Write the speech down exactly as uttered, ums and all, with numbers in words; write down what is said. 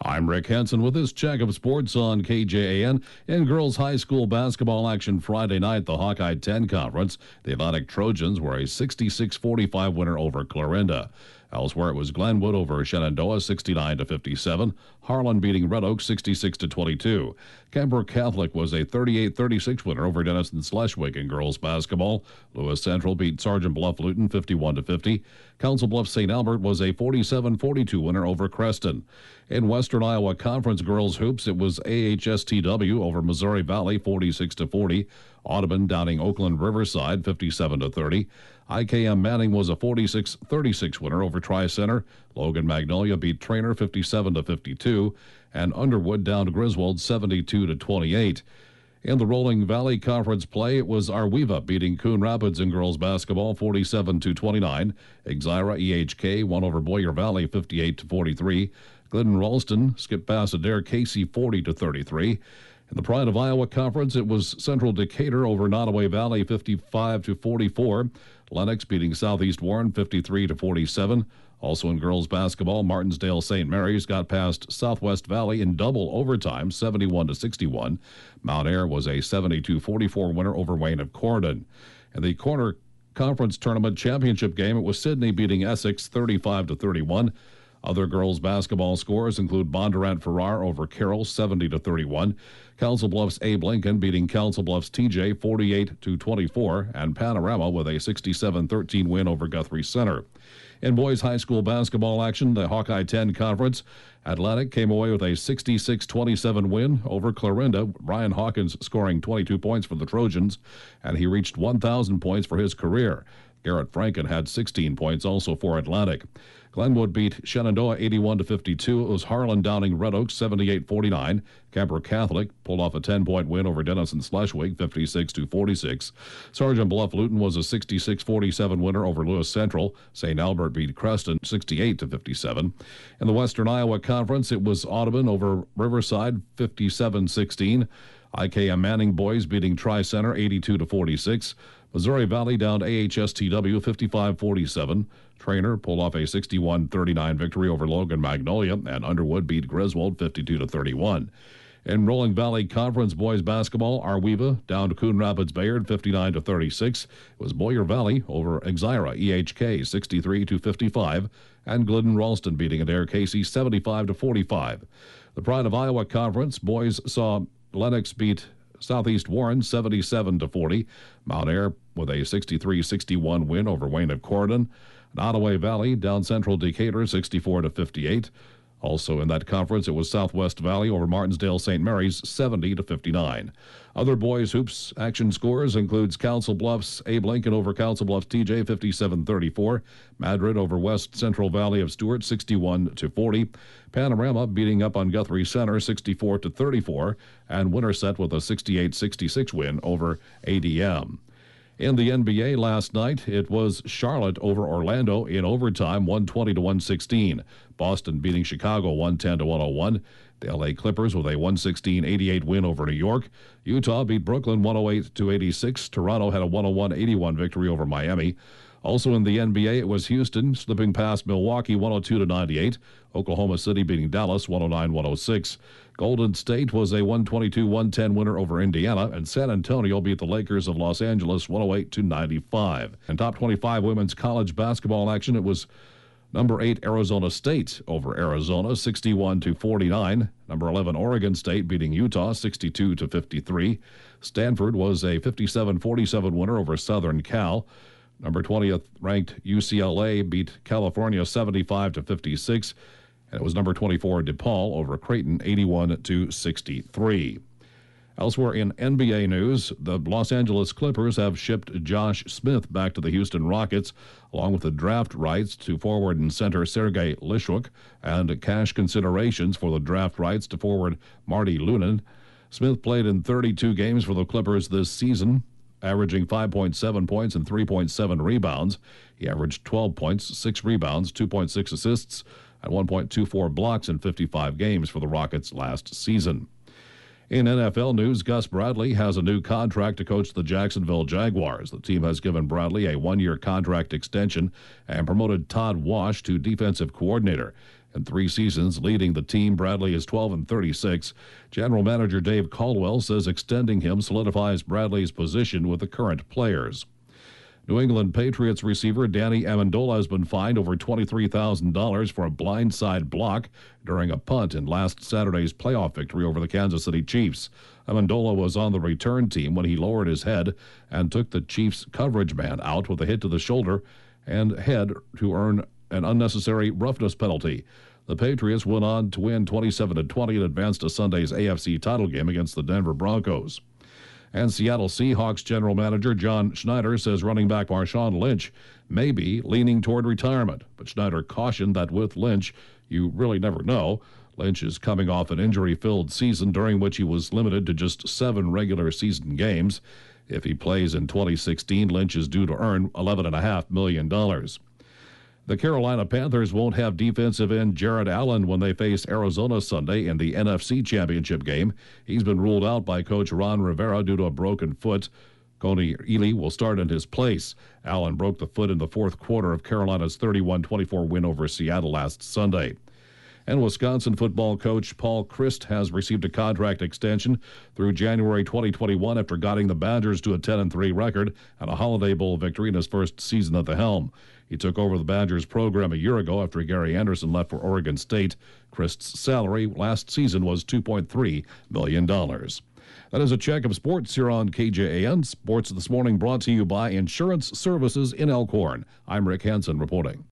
I'm Rick Henson with this check of sports on K J A N. In girls high school basketball action Friday night, the Hawkeye ten Conference, the Atlantic Trojans were a sixty-six forty-five winner over Clarinda. Elsewhere, it was Glenwood over Shenandoah, sixty-nine to fifty-seven. Harlan beating Red Oak, sixty-six to twenty-two. Canberra Catholic was a thirty-eight thirty-six winner over Denison Schleswig in girls basketball. Lewis Central beat Sergeant Bluff Luton, fifty-one to fifty. Council Bluffs Saint Albert was a forty-seven forty-two winner over Creston. In Western Iowa Conference girls hoops, it was A H S T W over Missouri Valley, forty-six to forty. Audubon downing Oakland Riverside, fifty-seven to thirty. I K M Manning was a forty-six thirty-six winner over Tri-Center. Logan Magnolia beat Trainer, fifty-seven to fifty-two. And Underwood downed Griswold, seventy-two to twenty-eight. In the Rolling Valley Conference play, it was Arweva beating Coon Rapids in girls basketball, forty-seven to twenty-nine. Exira E H K won over Boyer Valley, fifty-eight to forty-three. Glidden Ralston skipped past Adair Casey, forty to thirty-three. In the Pride of Iowa Conference, it was Central Decatur over Nottoway Valley, fifty-five to forty-four. Lennox beating Southeast Warren, fifty-three to forty-seven. Also in girls basketball, Martinsdale Saint Mary's got past Southwest Valley in double overtime, seventy-one to sixty-one. Mount Ayr was a seventy-two forty-four winner over Wayne of Corydon. In the Corner Conference Tournament Championship game, it was Sydney beating Essex, thirty-five to thirty-one. Other girls basketball scores include Bondurant Farrar over Carroll, seventy to thirty-one. Council Bluffs Abe Lincoln beating Council Bluffs T J, forty-eight to twenty-four, and Panorama with a sixty-seven thirteen win over Guthrie Center. In boys high school basketball action, the Hawkeye ten Conference, Atlantic came away with a sixty-six twenty-seven win over Clarinda. Brian Hawkins scoring twenty-two points for the Trojans, and he reached one thousand points for his career. Garrett Franken had sixteen points also for Atlantic. Glenwood beat Shenandoah eighty-one to fifty-two. It was Harlan downing Red Oak seventy-eight forty-nine. Canberra Catholic pulled off a ten-point win over Denison Schleswig fifty-six to forty-six. Sergeant Bluff Luton was a sixty-six forty-seven winner over Lewis Central. Saint Albert beat Creston sixty-eight to fifty-seven. In the Western Iowa Conference, it was Audubon over Riverside fifty-seven sixteen. I K M Manning boys beating Tri-Center eighty-two to forty-six. Missouri Valley downed A H S T W fifty-five forty-seven. Trainer pulled off a sixty-one thirty-nine victory over Logan Magnolia, and Underwood beat Griswold fifty-two to thirty-one. In Rolling Valley Conference boys basketball, Arweva downed Coon Rapids Bayard fifty-nine to thirty-six. It was Boyer Valley over Exira E H K sixty-three to fifty-five, and Glidden Ralston beating Adair Casey seventy-five to forty-five. The Pride of Iowa Conference boys saw Lennox beat Southeast Warren seventy-seven to forty. Mount Ayr with a sixty-three sixty-one win over Wayne of Corydon. Nottoway Valley down Central Decatur sixty-four to fifty-eight. Also in that conference, it was Southwest Valley over Martinsdale Saint Mary's seventy to fifty-nine. Other boys hoops action scores includes Council Bluffs Abe Lincoln over Council Bluffs T J fifty-seven thirty-four. Madrid over West Central Valley of Stewart sixty-one to forty. Panorama beating up on Guthrie Center sixty-four to thirty-four, and Winterset with a sixty-eight sixty-six win over A D M. In the N B A last night, it was Charlotte over Orlando in overtime, one twenty to one sixteen. Boston beating Chicago one ten to one oh one. The L A Clippers with a one sixteen eighty-eight win over New York. Utah beat Brooklyn one oh eight to eighty-six. Toronto had a one oh one eighty-one victory over Miami. Also in the N B A, it was Houston slipping past Milwaukee one oh two to ninety-eight. Oklahoma City beating Dallas one oh nine one oh six. Golden State was a one twenty-two one ten winner over Indiana, and San Antonio beat the Lakers of Los Angeles one oh eight to ninety-five. In top twenty-five women's college basketball action, it was number eight Arizona State over Arizona sixty-one to forty-nine. Number eleven Oregon State beating Utah sixty-two to fifty-three. Stanford was a fifty-seven forty-seven winner over Southern Cal. Number twentieth ranked U C L A beat California seventy-five to fifty-six. And it was number twenty-four DePaul over Creighton eighty-one to sixty-three. Elsewhere in N B A news, the Los Angeles Clippers have shipped Josh Smith back to the Houston Rockets, along with the draft rights to forward and center Sergei Lishuk and cash considerations for the draft rights to forward Marty Lunin. Smith played in thirty-two games for the Clippers this season, averaging five point seven points and three point seven rebounds. He averaged twelve points, six rebounds, two point six assists, and one point two four blocks in fifty-five games for the Rockets last season. In N F L news, Gus Bradley has a new contract to coach the Jacksonville Jaguars. The team has given Bradley a one-year contract extension and promoted Todd Wash to defensive coordinator. In three seasons leading the team, Bradley is twelve and thirty-six. General Manager Dave Caldwell says extending him solidifies Bradley's position with the current players. New England Patriots receiver Danny Amendola has been fined over twenty-three thousand dollars for a blindside block during a punt in last Saturday's playoff victory over the Kansas City Chiefs. Amendola was on the return team when he lowered his head and took the Chiefs coverage man out with a hit to the shoulder and head to earn an unnecessary roughness penalty. The Patriots went on to win twenty-seven to twenty and advanced to Sunday's A F C title game against the Denver Broncos. And Seattle Seahawks general manager John Schneider says running back Marshawn Lynch may be leaning toward retirement. But Schneider cautioned that with Lynch, you really never know. Lynch is coming off an injury-filled season during which he was limited to just seven regular season games. If he plays in twenty sixteen, Lynch is due to earn eleven point five million dollars. The Carolina Panthers won't have defensive end Jared Allen when they face Arizona Sunday in the N F C Championship game. He's been ruled out by coach Ron Rivera due to a broken foot. Coney Ely will start in his place. Allen broke the foot in the fourth quarter of Carolina's thirty-one twenty-four win over Seattle last Sunday. And Wisconsin football coach Paul Chryst has received a contract extension through January twenty twenty-one after guiding the Badgers to a ten and three record and a Holiday Bowl victory in his first season at the helm. He took over the Badgers program a year ago after Gary Anderson left for Oregon State. Chryst's salary last season was two point three million dollars. That is a check of sports here on K J A N. Sports This Morning brought to you by Insurance Services in Elkhorn. I'm Rick Hansen reporting.